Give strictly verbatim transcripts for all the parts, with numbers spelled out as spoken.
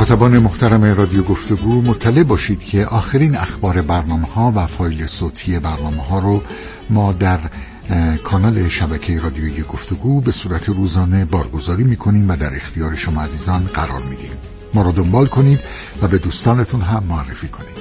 مخاطبان محترم رادیو گفتگو مطلع باشید که آخرین اخبار برنامه‌ها و فایل صوتی برنامه‌ها رو ما در کانال شبکه رادیویی گفتگو به صورت روزانه بارگذاری می‌کنیم و در اختیار شما عزیزان قرار میدیم. ما رو دنبال کنید و به دوستانتون هم معرفی کنید.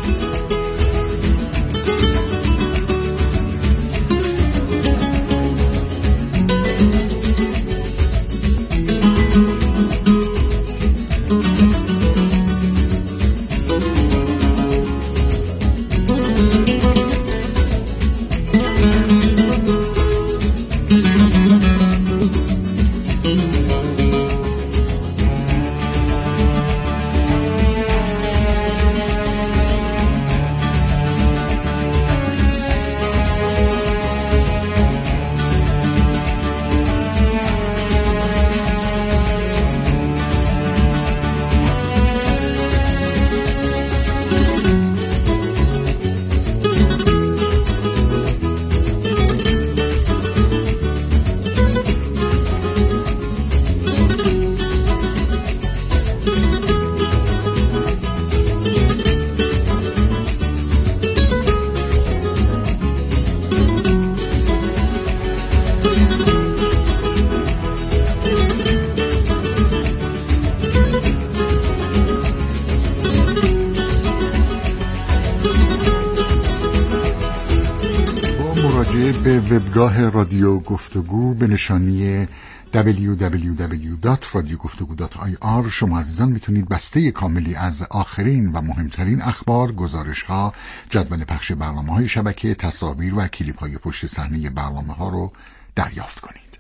به وبگاه رادیو گفتگو به نشانی دبلیو دبلیو دبلیو دات رادیو گفتگو دات آی آر شما عزیزان میتونید بسته کاملی از آخرین و مهمترین اخبار، گزارش‌ها، جدول پخش برنامه‌های شبکه، تصاویر و کلیپ‌های پشت صحنه برنامه‌ها رو دریافت کنید.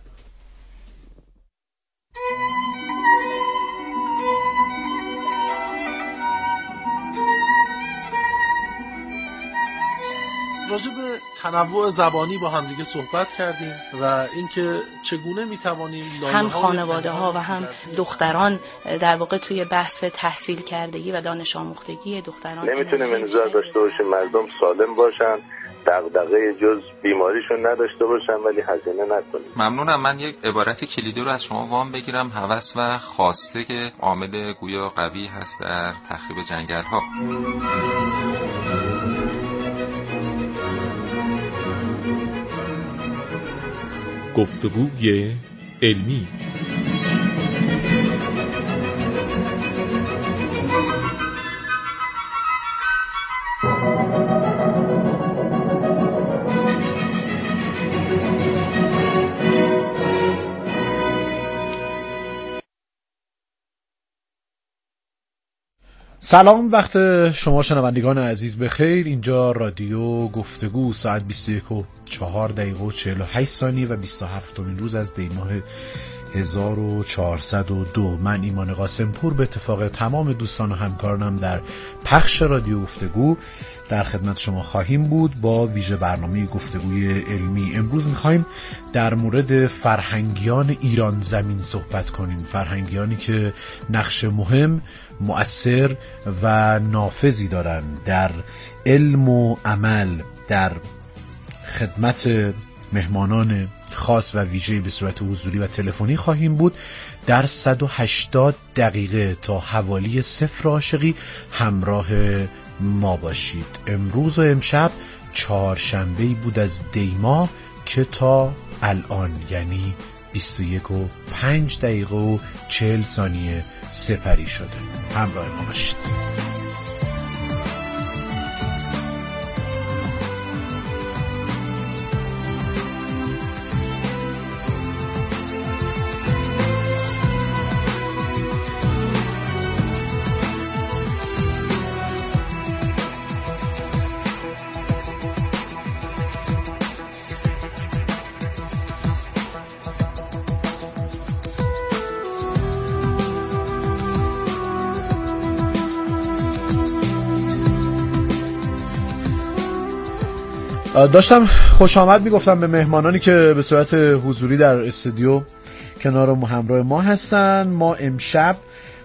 راجع به تنوع زبانی با هم دیگه صحبت کردیم و اینکه چگونه میتوانیم هم خانواده ها و هم دختران در واقع توی بحث تحصیل کردگی و دانش آموختگی دختران نمیتونیم انتظار داشته باشیم مردم سالم باشن، دغدغه جز بیماریشون نداشته باشن ولی هزینه نکنیم. ممنونم. من یک عبارت کلیدی رو از شما وام بگیرم. هوس و خواسته که عامل گویا قوی هست در تخریب جنگل‌ها. گفتگوی علمی. سلام، وقت شما شنوندگان عزیز بخیر. اینجا رادیو گفتگو، ساعت بیست و یک و چهار دقیقه و چهل و هشت ثانیه و بیست و هفتمین روز از دی ماه هزار و چهارصد و دو. من ایمان قاسم پور به اتفاق تمام دوستان و همکارانم در پخش رادیو گفتگو در خدمت شما خواهیم بود با ویژه برنامه گفتگوی علمی. امروز میخوایم در مورد فرهنگیان ایران زمین صحبت کنیم، فرهنگیانی که نقش مهم، مؤثر و نافذی دارن در علم و عمل، در خدمت مهمانان خاص و ویژه به صورت حضوری و تلفنی خواهیم بود. در صد و هشتاد دقیقه تا حوالی صفر عاشقی همراه ما باشید. امروز و امشب چهارشنبه‌ای بود از دی ماه که تا الان یعنی بیست و یک و پنج دقیقه و چهل ثانیه سپری شده. همراه ما باشید. داشتم خوش آمد میگفتم به مهمانانی که به صورت حضوری در استودیو کنار ما همراه ما هستن. ما امشب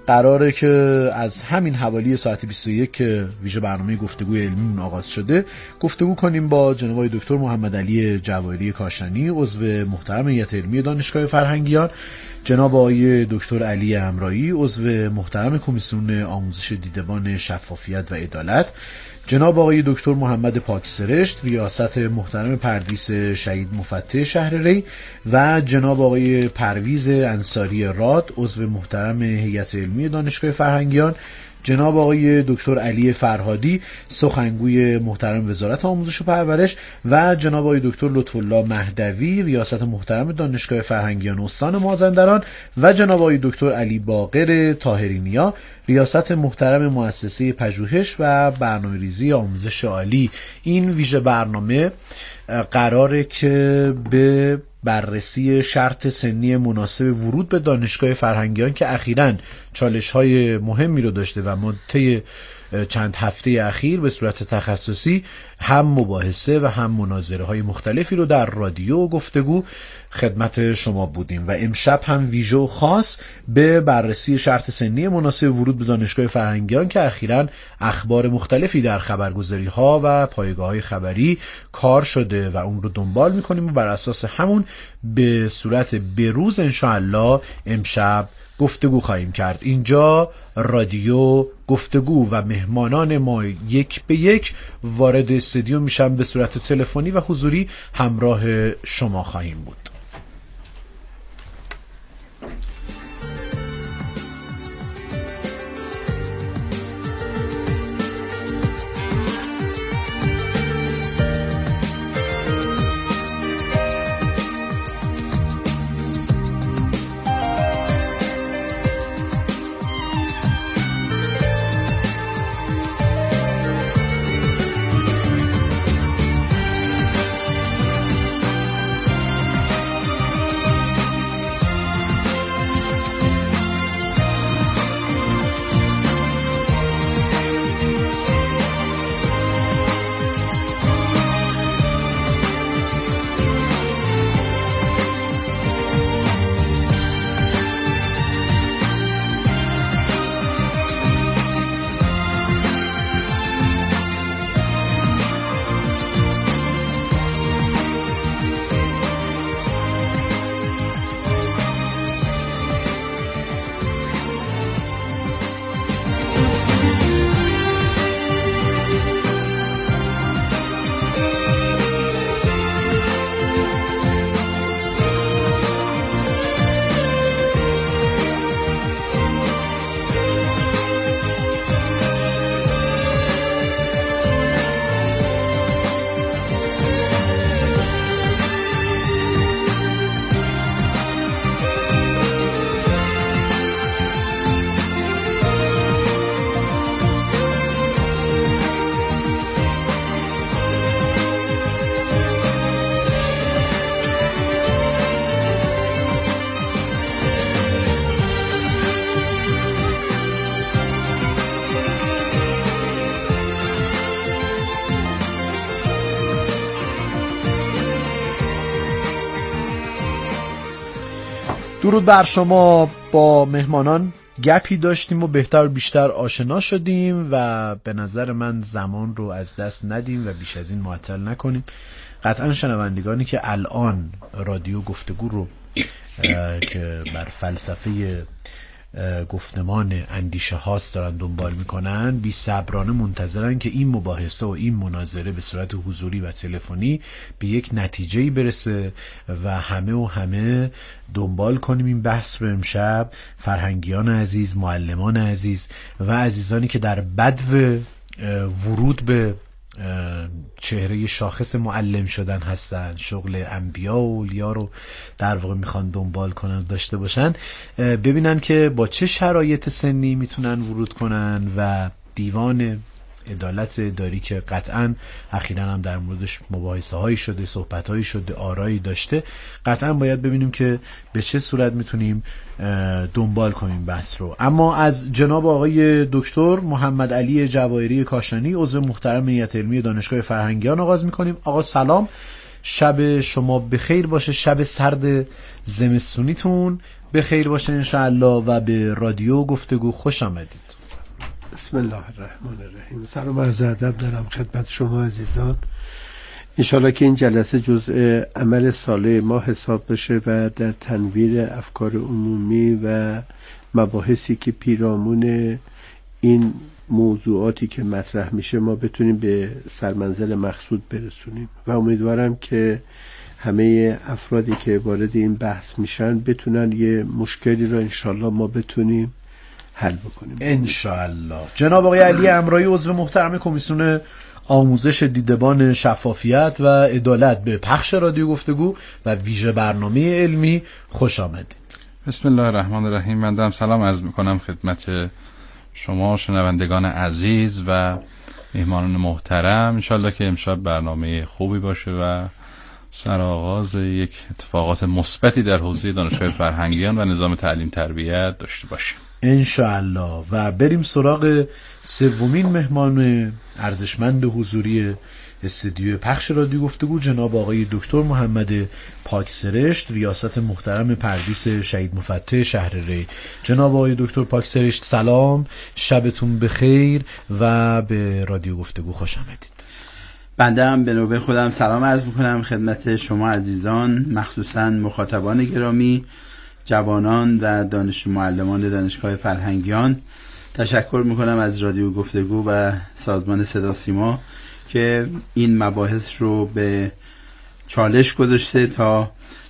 قراره که از همین حوالی ساعت بیست و یک که ویژه برنامه گفتگوی علمی آغاز شده گفتگو کنیم با جناب آقای دکتر محمد علی جواهری کاشانی، عضو محترم هیئت علمی دانشگاه فرهنگیان، جناب آقای دکتر علی امرایی، عضو محترم کمیسیون آموزش دیدبان شفافیت و عدالت، جناب آقای دکتر محمد پاکسرشت، ریاست محترم پردیس شهید مفتح شهر ری، و جناب آقای پرویز انصاری راد، عضو محترم هیئت علمی دانشگاه فرهنگیان، جناب آقای دکتر علی فرهادی، سخنگوی محترم وزارت آموزش و پرورش، و جناب آقای دکتر لطف‌الله مهدوی، ریاست محترم دانشگاه فرهنگیان استان مازندران، و جناب آقای دکتر علی باقر طاهرینیا، ریاست محترم مؤسسه پژوهش و برنامه‌ریزی آموزش عالی. این ویژه برنامه قراره که به بررسی شرط سنی مناسب ورود به دانشگاه فرهنگیان که اخیراً چالش‌های مهمی رو داشته و ما طی چند هفته اخیر به صورت تخصصی هم مباحثه و هم مناظره های مختلفی رو در رادیو و گفتگو خدمت شما بودیم و امشب هم ویژه و خاص به بررسی شرط سنی مناسب ورود به دانشگاه فرهنگیان که اخیراً اخبار مختلفی در خبرگزاری ها و پایگاه های خبری کار شده و اون رو دنبال میکنیم و بر اساس همون به صورت بروز انشاءالله امشب گفتگو خواهیم کرد. اینجا رادیو گفتگو و مهمانان ما یک به یک وارد استودیو میشن به صورت تلفنی و حضوری همراه شما خواهیم بود. درود بر شما. با مهمانان گپی داشتیم و بهتر بیشتر آشنا شدیم و به نظر من زمان رو از دست ندیم و بیش از این معطل نکنیم. قطعا شنوندگانی که الان رادیو گفتگو رو که بر فلسفه گفتمان اندیشه هاست دارن دنبال میکنن بی صبرانه منتظرن که این مباحثه و این مناظره به صورت حضوری و تلفنی به یک نتیجه‌ای برسه و همه و همه دنبال کنیم این بحث رو امشب. فرهنگیان عزیز، معلمان عزیز و عزیزانی که در بدو ورود به چهره شاخص معلم شدن هستن، شغل انبیا و اولیا رو در واقع میخوان دنبال کنن، داشته باشن، ببینن که با چه شرایط سنی میتونن ورود کنن و دیوان عدالت اداری که قطعا اخیراً هم در موردش مباحثه هایی شده، صحبت هایی شده، آرایی داشته، قطعا باید ببینیم که به چه صورت میتونیم دنبال کنیم بحث رو. اما از جناب آقای دکتر محمد علی جواهری کاشانی، عضو محترم هیئت علمی دانشگاه فرهنگیان آغاز میکنیم. آقا سلام، شب شما بخیر باشه، شب سرد زمستونیتون به خیر باشه انشاءالله و به رادیو گفتگو خوش آمدید. بسم الله الرحمن الرحیم. سلام و عرض ادب دارم خدمت شما عزیزان. انشاءالله که این جلسه جزء عمل ساله ما حساب بشه و در تنویر افکار عمومی و مباحثی که پیرامون این موضوعاتی که مطرح میشه ما بتونیم به سرمنزل مقصود برسونیم و امیدوارم که همه افرادی که وارد این بحث میشن بتونن یه مشکلی رو انشاءالله ما بتونیم حل بکنیم انشاءالله. جناب آقای علی امرایی عضو محترم کمیسیون آموزش دیدبان شفافیت و عدالت به پخش رادیو گفتگو و ویژه برنامه علمی خوش آمدید. بسم الله الرحمن الرحیم. من دارم سلام عرض میکنم خدمت شما شنوندگان عزیز و مهمانان محترم. انشالله که امشب برنامه خوبی باشه و سرآغاز یک اتفاقات مثبتی در حوزه دانشگاه فرهنگیان و نظام تعلیم تربیت داشته باشیم انشاءالله. و بریم سراغ سومین مهمان ارزشمند حضوری استودیو پخش رادیو گفتگو، جناب آقای دکتر محمد پاکسرشت، ریاست محترم پردیس شهید مفتح شهر ری. جناب آقای دکتر پاکسرشت سلام، شبتون بخیر و به رادیو گفتگو خوش آمدید. بنده هم به نوبه خودم سلام عرض میکنم خدمت شما عزیزان، مخصوصا مخاطبان گرامی، جوانان و دانش معلمان دانشگاه فرهنگیان. تشکر میکنم از رادیو گفتگو و سازمان صدا سیما که این مباحث رو به چالش گذاشته تا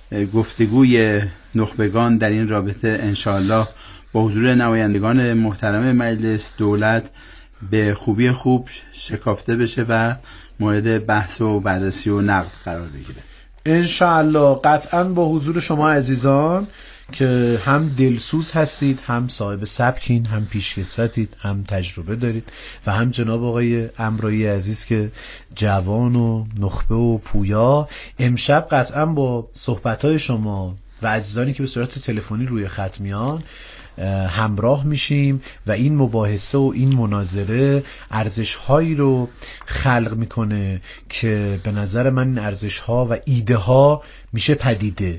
گفتگوی نخبگان در این رابطه انشاءالله با حضور نمایندگان محترم مجلس دولت به خوبی خوب شکافته بشه و مورد بحث و بررسی و نقد قرار بگیره انشاءالله. قطعا با حضور شما عزیزان که هم دلسوز هستید، هم صاحب سبکین، هم پیشکسوتید، هم تجربه دارید و هم جناب آقای امرایی عزیز که جوان و نخبه و پویا، امشب قطعا با صحبت‌های شما و عزیزانی که به صورت تلفنی روی خط میان همراه میشیم و این مباحثه و این مناظره ارزش‌هایی رو خلق میکنه که به نظر من این ارزش‌ها و ایده ها میشه پدیده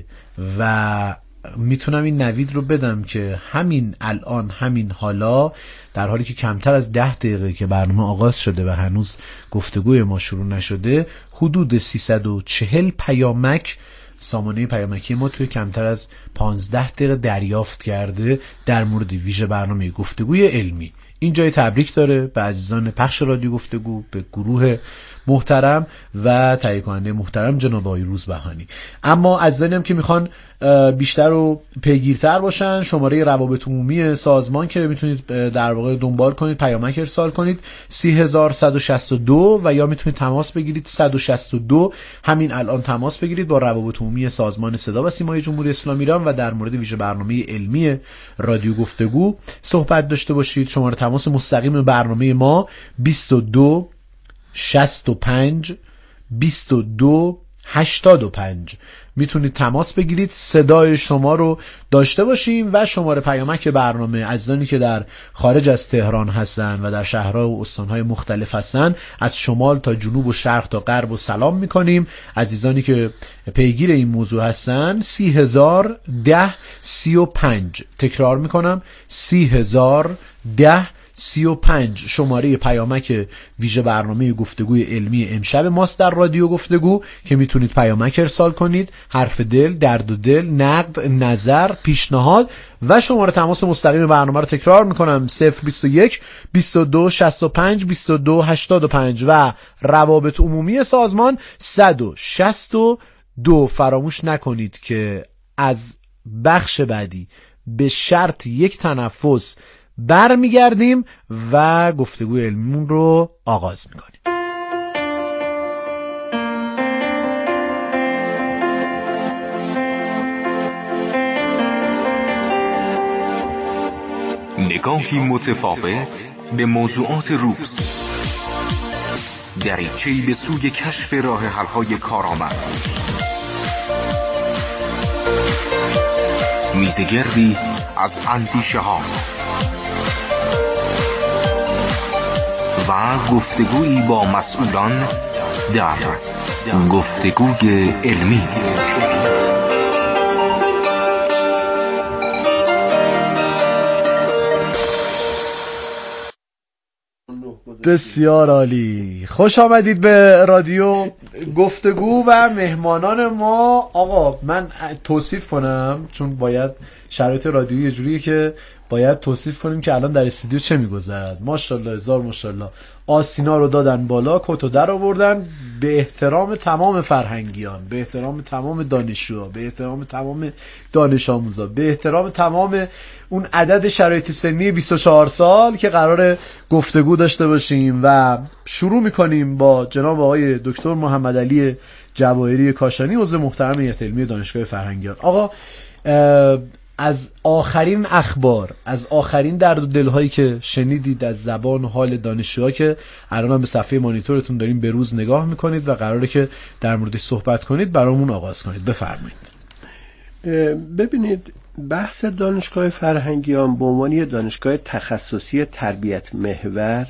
و میتونم این نوید رو بدم که همین الان، همین حالا، در حالی که کمتر از ده دقیقه که برنامه آغاز شده و هنوز گفتگوی ما شروع نشده، حدود سیصد و چهل پیامک سامانه پیامکی ما توی کمتر از پانزده دقیقه دریافت کرده در مورد ویژه برنامه گفتگوی علمی. این جای تبریک داره به عزیزان پخش رادیو گفتگو، به گروه محترم و تهیه کننده محترم جناب آقای روزبهانی. اما عزیزانی هم که میخوان بیشتر و پیگیرتر باشن، شماره روابط عمومی سازمان که میتونید در واقع دنبال کنید، پیامک ارسال کنید سی هزار صد و شصت و دو و یا میتونید تماس بگیرید صد و شصت و دو. همین الان تماس بگیرید با روابط عمومی سازمان صدا و سیمای جمهوری اسلامی ایران و در مورد ویژه برنامه علمی رادیو گفتگو صحبت داشته باشید. شماره تماس مستقیم برنامه ما بیست و دو شصت و پنج بیست و دو هشتاد و پنج. میتونید تماس بگیرید، صدای شما رو داشته باشیم و شماره پیامک برنامه عزیزانی که در خارج از تهران هستن و در شهرها و استانهای مختلف هستن، از شمال تا جنوب و شرق تا غرب و سلام میکنیم. عزیزانی که پیگیر این موضوع هستن سی هزار ده سی و پنج، تکرار میکنم سی هزار ده سی و پنج شماره پیامک ویژه برنامه گفتگوی علمی امشب ماست در رادیو گفتگو که میتونید پیامک ارسال کنید، حرف دل، درد و دل، نقد، نظر، پیشنهاد و شماره تماس مستقیم برنامه رو تکرار میکنم صفر بیست و یک بیست و دو شصت و پنج بیست و دو هشتاد و پنج و روابط عمومی سازمان صد و شصت و دو. فراموش نکنید که از بخش بعدی به شرط یک تنفس برمیگردیم و گفتگوی علمیمون رو آغاز میکنیم. نگاهی متفاوت به موضوعات روز، دریچه‌ای به سوی کشف راه حل‌های کارآمد، میزگردی از اندیشه ها و گفتگویی با مسئولان در گفتگوی علمی. بسیار عالی. خوش آمدید به رادیو گفتگو و مهمانان ما. آقا من توصیف کنم چون باید شرایط رادیویی یه جوریه که باید توصیف کنیم که الان در استودیو چه میگذرد. ماشاءالله هزار ماشاءالله. آسینا رو دادن بالا، کتو در آوردن، به احترام تمام فرهنگیان، به احترام تمام دانشجوها، به احترام تمام دانش آموزا، به احترام تمام اون عدد شرایط سنی بیست و چهار سال که قراره گفتگو داشته باشیم و شروع میکنیم با جناب آقای دکتر محمد علی جواهری کاشانی، عضو محترم هیئت علمی دانشگاه فرهنگیان. آقا از آخرین اخبار، از آخرین درد و دلهایی که شنیدید از زبان و حال دانشجوها که الان هم به صفحه مانیتورتون داریم به روز نگاه میکنید و قراره که در موردش صحبت کنید، برامون آغاز کنید. بفرمایید. ببینید، بحث دانشگاه فرهنگیان به عنوان یه دانشگاه تخصصی تربیت محور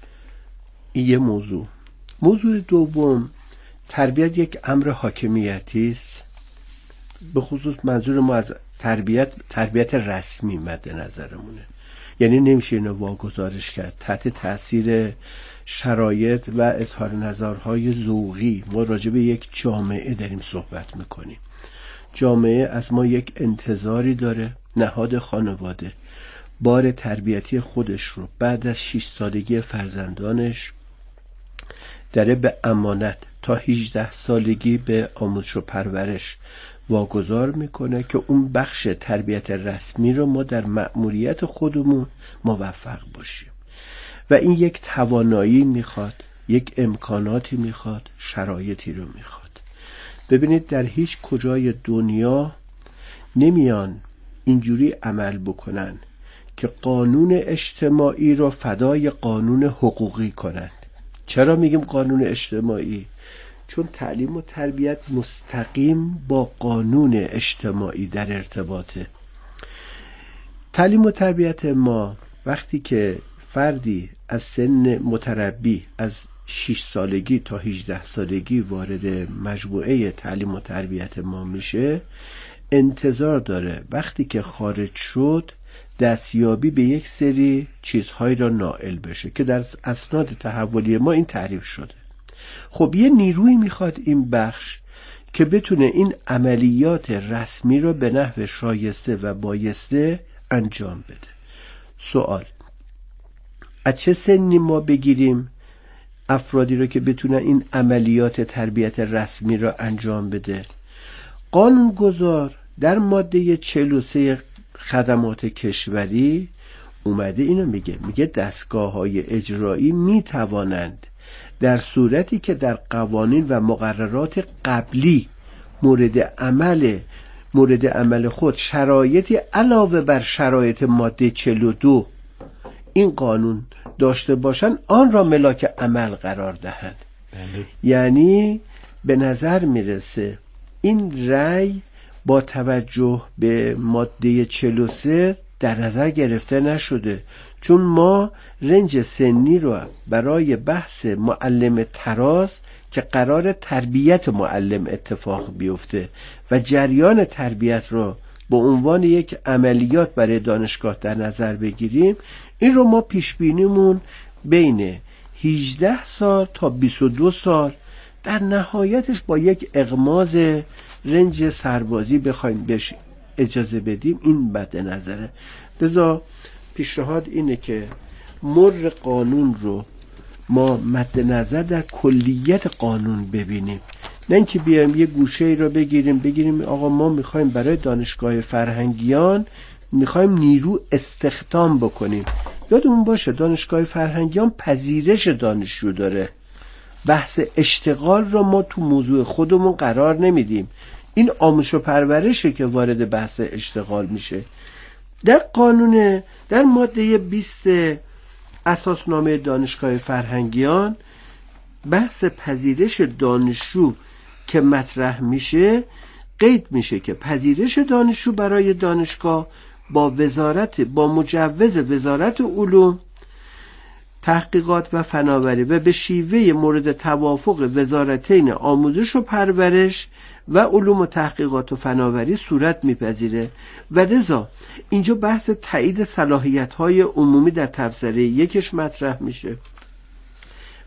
یه موضوع. موضوع دوم، تربیت یک امر حاکمیتی است. به خصوص منظور ما از تربیت تربیت رسمی مد نظرمونه، یعنی نمیشه اینو واگذارش کرد تحت تاثیر شرایط و اظهار نظرهای ذوقی. ما راجع به یک جامعه داریم صحبت میکنیم. جامعه از ما یک انتظاری داره. نهاد خانواده بار تربیتی خودش رو بعد از شش سالگی فرزندانش داره به امانت تا هجده سالگی به آموزش و پرورش واگذار میکنه که اون بخش تربیت رسمی رو ما در مأموریت خودمون موفق باشیم و این یک توانایی میخواد، یک امکاناتی میخواد، شرایطی رو میخواد. ببینید، در هیچ کجای دنیا نمیان اینجوری عمل بکنن که قانون اجتماعی رو فدای قانون حقوقی کنند. چرا میگیم قانون اجتماعی؟ چون تعلیم و تربیت مستقیم با قانون اجتماعی در ارتباطه. تعلیم و تربیت ما وقتی که فردی از سن متربی از شش سالگی تا هجده سالگی وارد مجموعه تعلیم و تربیت ما میشه، انتظار داره وقتی که خارج شد دستیابی به یک سری چیزهایی را نائل بشه که در اسناد تحولی ما این تعریف شده. خب یه نیروی میخواد این بخش که بتونه این عملیات رسمی رو به نحو شایسته و بایسته انجام بده. سوال، از چه سنی ما بگیریم افرادی رو که بتونه این عملیات تربیت رسمی رو انجام بده؟ قانونگذار در ماده چهل و سه خدمات کشوری اومده اینو میگه، میگه دستگاه های اجرایی میتوانند در صورتی که در قوانین و مقررات قبلی مورد عمل مورد عمل خود شرایطی علاوه بر شرایط ماده چهل و دو این قانون داشته باشند آن را ملاک عمل قرار دهند. بله. یعنی به نظر میرسه این رأی با توجه به ماده چهل و سه در نظر گرفته نشده، چون ما رنج سنی رو برای بحث معلم تراز که قرار تربیت معلم اتفاق بیفته و جریان تربیت رو به عنوان یک عملیات برای دانشگاه در نظر بگیریم، این رو ما پیش بینیمون بین هجده سال تا بیست و دو سال در نهایتش با یک اغماض رنج سربازی بخوایم بهش اجازه بدیم، این بد نظره. لذا پیشنهاد اینه که مر قانون رو ما مد نظر در کلیت قانون ببینیم، نه اینکه بیایم یه گوشه ای رو بگیریم بگیریم آقا ما میخوایم برای دانشگاه فرهنگیان میخوایم نیرو استخدام بکنیم. یادمون باشه دانشگاه فرهنگیان پذیرش دانشجو داره. بحث اشتغال رو ما تو موضوع خودمون قرار نمیدیم. این آموزش و پرورشه که وارد بحث اشتغال میشه. در قانون در ماده بیست اساسنامه دانشگاه فرهنگیان بحث پذیرش دانشجو که مطرح میشه قید میشه که پذیرش دانشجو برای دانشگاه با وزارت با مجوز وزارت علوم تحقیقات و فناوری و به شیوه مورد توافق وزارتین آموزش و پرورش و علوم و تحقیقات و فناوری صورت میپذیره و لذا اینجا بحث تایید صلاحیت‌های عمومی در تبصره یکش مطرح میشه.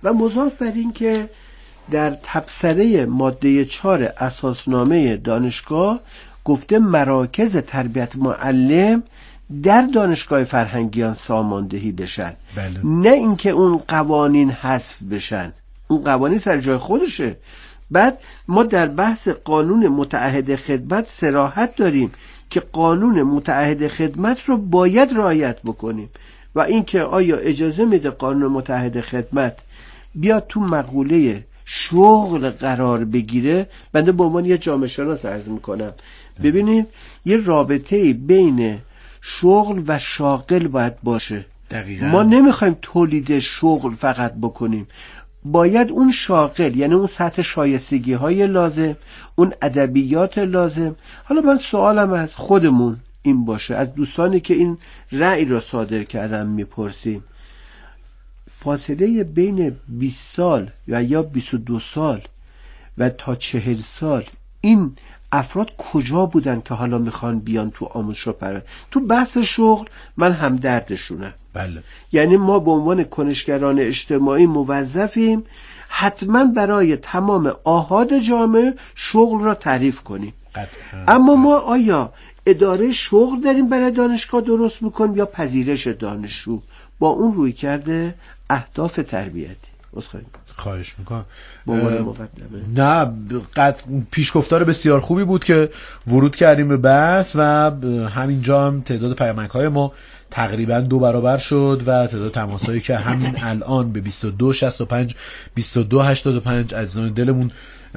و مضاف بر این که در تبصره ماده چهار اساسنامه دانشگاه گفته مراکز تربیت معلم در دانشگاه فرهنگیان ساماندهی بشن. بله. نه اینکه اون قوانین حذف بشن، اون قوانین سر جای خودشه. بعد ما در بحث قانون متعهد خدمت صراحت داریم که قانون متعهد خدمت رو باید رعایت بکنیم و اینکه آیا اجازه میده قانون متعهد خدمت بیاد تو مقوله شغل قرار بگیره. بنده به عنوان یه جامعه شناس عرض میکنم ببینیم یه رابطه بین شغل و شاغل باید باشه. دقیقا. ما نمیخوایم تولید شغل فقط بکنیم، باید اون شاغل یعنی اون سطح شایستگی های لازم، اون ادبیات لازم. حالا من سوالم از خودمون این باشه، از دوستانی که این رأی را صادر کردن میپرسیم، فاصله بین بیست سال یا یا بیست و دو سال و تا چهل سال این افراد کجا بودن که حالا میخوان بیان تو آموزش و پرورش؟ تو بحث شغل من هم دردشونم. بله. یعنی ما به عنوان کنشگران اجتماعی موظفیم حتما برای تمام آحاد جامعه شغل را تعریف کنیم. قطعا. اما ما آیا اداره شغل داریم برای دانشگاه درست میکنیم یا پذیرش دانشجو با اون روی کرده اهداف تربیتی؟ خواهش میکنم. نه قط پیشگفتار بسیار خوبی بود که ورود کردیم به بحث و همینجا هم تعداد پیامک‌های ما تقریبا دو برابر شد و تعداد تماسایی که همین الان به بیست و دو شصت و پنج بیست و دو هشتاد و پنج عزیزان دلمون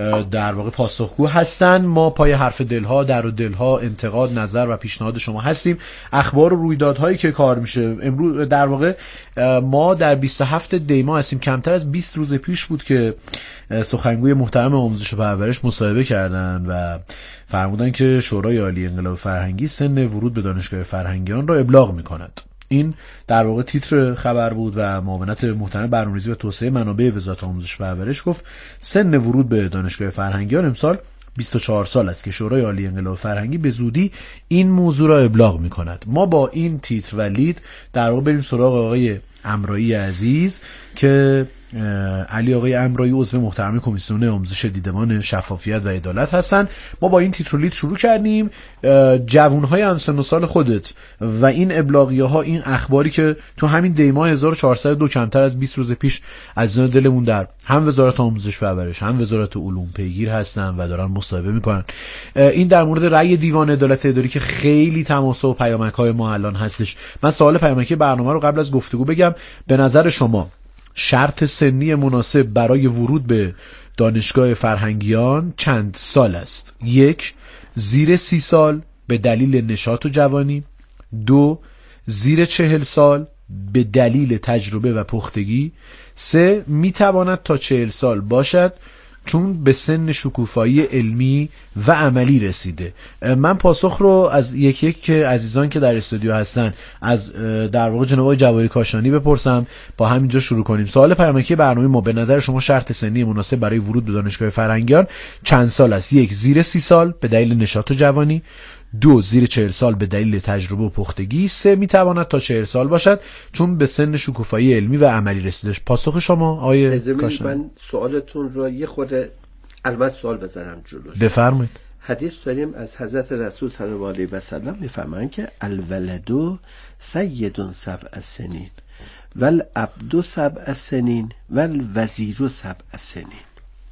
در واقع پاسخگو هستن. ما پای حرف دلها، در و دلها، انتقاد، نظر و پیشنهاد شما هستیم. اخبار و رویدادهایی که کار میشه امروز در واقع ما در بیست و هفت دی ماه هستیم. کمتر از بیست روز پیش بود که سخنگوی محترم آموزش و پرورش مصاحبه کردن و فرمودن که شورای عالی انقلاب فرهنگی سن ورود به دانشگاه فرهنگیان را ابلاغ میکند. این در واقع تیتر خبر بود و معاونت محترم برنامه‌ریزی و توسعه منابع وزارت آموزش و پرورش گفت سن ورود به دانشگاه فرهنگیان امسال بیست و چهار سال است که شورای عالی انقلاب فرهنگی به زودی این موضوع را ابلاغ می‌کند. ما با این تیتر و لید در واقع بریم سراغ آقای امرایی عزیز که علی آقای امرایی عضو محترم کمیسیون آموزش دیدمان شفافیت و عدالت هستن. ما با این تیترولیت شروع کردیم. جوانهای همسن و سال خودت و این ابلاغیه ها، این اخباری که تو همین دیماه هزار و چهارصد و دو کمتر از بیست روز پیش عزیزان دلمون در هم وزارت آموزش و پرورش هم وزارت علوم پیگیر هستن و دارن مصاحبه میکنن، این در مورد رأی دیوان عدالت اداری که خیلی تماسا و پیامک های ما الان هستش. من سوال پیامکی برنامه رو قبل از گفتگو بگم. به نظر شما شرط سنی مناسب برای ورود به دانشگاه فرهنگیان چند سال است؟ یک، زیر سی سال به دلیل نشاط و جوانی. دو، زیر چهل سال به دلیل تجربه و پختگی. سه، میتواند تا چهل سال باشد چون به سن شکوفایی علمی و عملی رسیده. من پاسخ رو از یک یک که عزیزان که در استودیو هستن از در واقع جناب آقای جواهری کاشانی بپرسم. با همینجا شروع کنیم. سوال پیامکی برنامه ما: به نظر شما شرط سنی مناسب برای ورود به دانشگاه فرهنگیان چند سال است؟ یک، زیر سی سال به دلیل نشاط و جوانی. دو، زیر چهل سال به دلیل تجربه و پختگی. سه، میتواند تا چهل سال باشد چون به سن شکوفایی علمی و عملی رسیدش. پاسخ شما آقای کاشانی؟ من سوالتون رو یه خود البته سوال بذارم جلوش. بفرمایید. حدیث داریم از حضرت رسول صلی الله علیه و سلم میفرمایند که الولد سید سبع سنین والعبد سبع سنین والوزیر سبع سنین.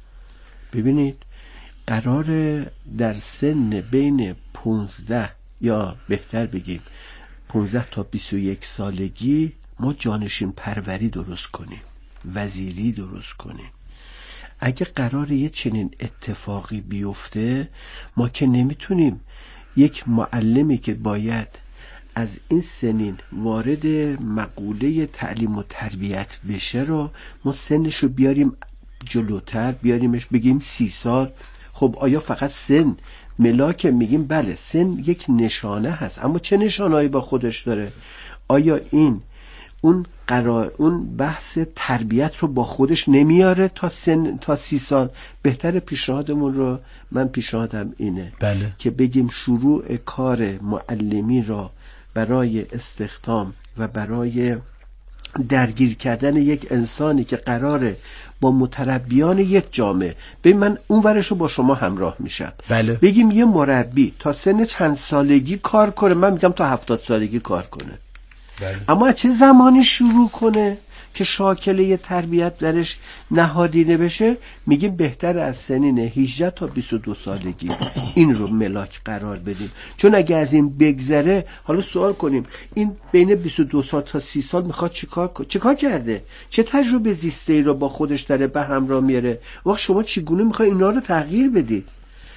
ببینید قرار در سن بین پونزده یا بهتر بگیم پونزده تا بیست و یک سالگی ما جانشین پروری درست کنیم، وزیری درست کنیم. اگه قرار یه چنین اتفاقی بیفته ما که نمیتونیم یک معلمی که باید از این سنین وارد مقوله تعلیم و تربیت بشه رو ما سنشو بیاریم جلوتر، بیاریمش بگیم سی سال. خب آیا فقط سن ملاک؟ میگیم بله سن یک نشانه هست، اما چه نشانه‌ای با خودش داره؟ آیا این اون قرار اون بحث تربیت رو با خودش نمیاره تا سن تا سی سال؟ بهتر پیشنهادمون رو من پیشنهادم اینه بله. که بگیم شروع کار معلمی را برای استخدام و برای درگیر کردن یک انسانی که قراره با متربیان یک جامعه، ببین من اون ورشو با شما همراه میشم، بله. بگیم یه مربی تا سن چند سالگی کار کنه، من میگم تا هفتاد سالگی کار کنه، بله. اما چه زمانی شروع کنه که شاکله تربیت درش نهادینه بشه، میگیم بهتر از سنین هجده تا بیست و دو سالگی این رو ملاک قرار بدیم. چون اگه از این بگذره، حالا سوال کنیم این بین بیست و دو سال تا سی سال میخواد چیکار چیکار کرده، چه تجربه زیسته ای رو با خودش داره به همراه میاره، وقت شما چگونه میخوای اینا رو تغییر بدید؟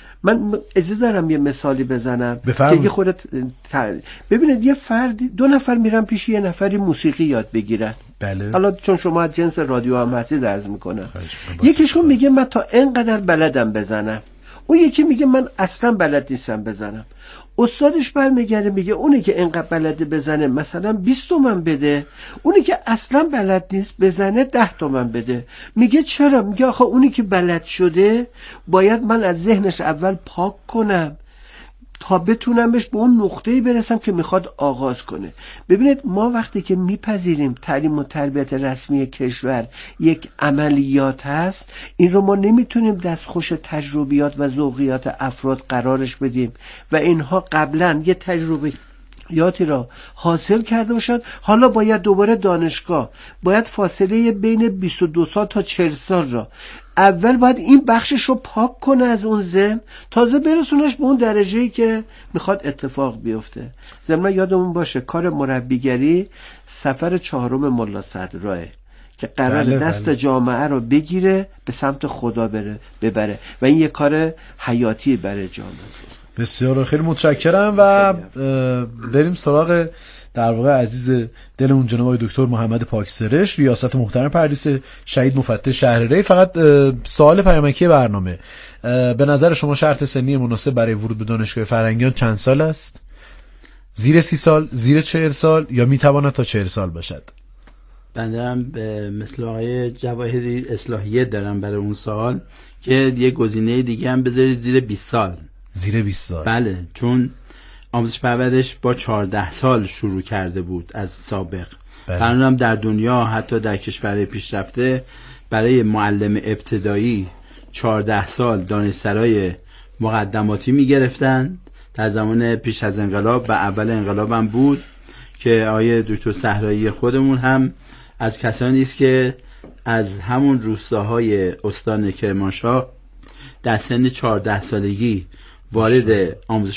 من اجازه دارم یه مثالی بزنم بفرم. که یه خورده ت... ببینید یه فردی، دو نفر میرن پیش یه نفری موسیقی یاد بگیرن. بله. حالا چون شما از جنس رادیو هم هستید عرض میکنم، یکیشون میگه من تا اینقدر بلدم بزنم، اون یکی میگه من اصلا بلد نیستم بزنم. استادش برمیگره میگه اونی که اینقدر بلده بزنه مثلا بیست تومن بده، اونی که اصلا بلد نیست بزنه ده تومن بده. میگه چرا؟ میگه آخه اونی که بلد شده باید من از ذهنش اول پاک کنم تا بتونم بهش به اون نقطه‌ای برسم که میخواد آغاز کنه. ببینید ما وقتی که میپذیریم تعلیم و تربیت رسمی کشور یک عملیات هست، این رو ما نمیتونیم دستخوش تجربیات و ذوقیات افراد قرارش بدیم و اینها قبلا یه تجربه یاتی را حاصل کرده باشن، حالا باید دوباره دانشگاه، باید فاصله بین بیست و دو سال تا چهل سال را اول باید این بخشش رو پاک کنه از اون ذهن، تازه برسونش به اون درجه‌ای که میخواد اتفاق بیفته. ضمن یادمون باشه کار مربیگری سفر چهارم ملا صدراه که قرار بله دست بله. جامعه رو بگیره به سمت خدا بره ببره و این یه کار حیاتی برای جامعه. بسیار خیلی متشکرم و بریم سراغ در واقع عزیز دلمون جناب آقای دکتر محمد پاکسرشت، ریاست محترم پردیس شهید مفتش شهر ری. فقط سوال پیامکی برنامه، به نظر شما شرط سنی مناسب برای ورود به دانشگاه فرهنگیان چند سال است؟ زیر سی سال، زیر چهل سال یا میتواند تا چهل سال باشد؟ بنده هم به مثل آقای جواهری اصلاحیت دارم برای اون سوال که یه گزینه دیگه هم بذارید زیر بیست سال. زیر بیست سال؟ بله، چون آموزش پرورش با چهارده سال شروع کرده بود از سابق. قانون هم در دنیا حتی در کشورهای پیشرفته برای معلم ابتدایی چهارده سال دانشسرای مقدماتی می گرفتن. در زمان پیش از انقلاب و اول انقلاب هم بود که آیه دکتر صحرایی خودمون هم از کسانی است که از همون روستاهای استان کرمانشاه در سن چهارده سالگی وارد آموزش